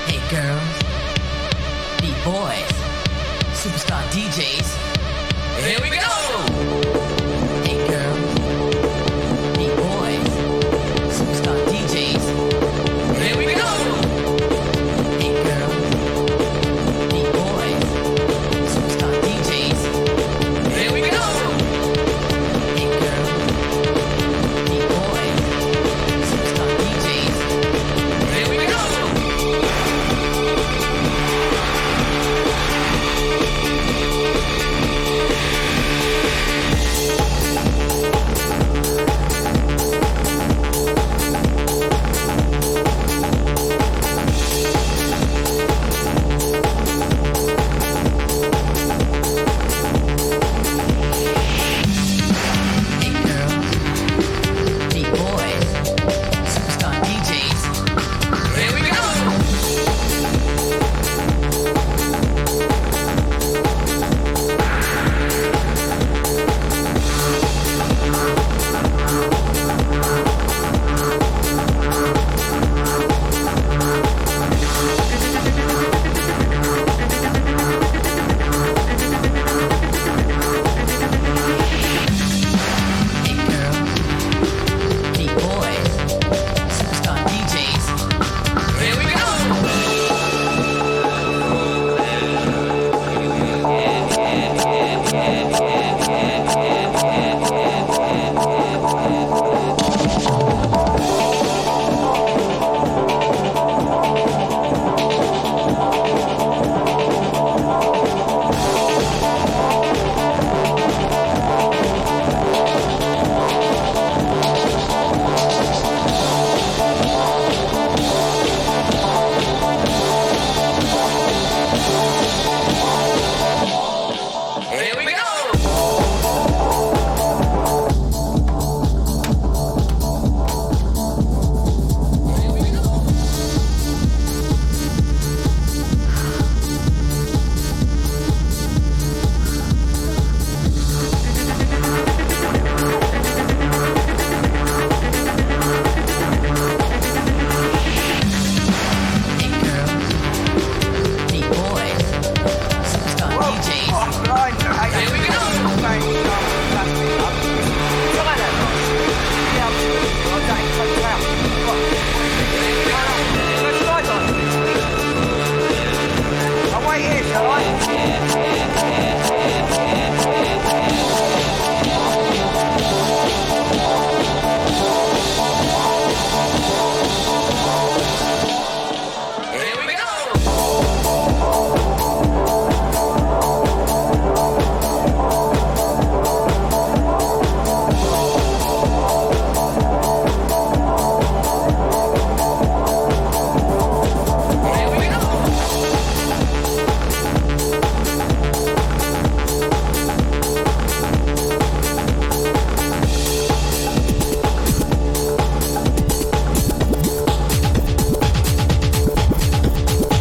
Hey girls, beat boys, superstar DJs. Here we go! Hey girls, beat boys, superstar DJs. Here we go! Hey girls, beat boys, superstar DJs. Here we go! Hey girls, beat boys, superstar DJs. Here we go!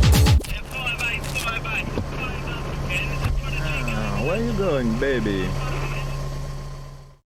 Where are you going, baby?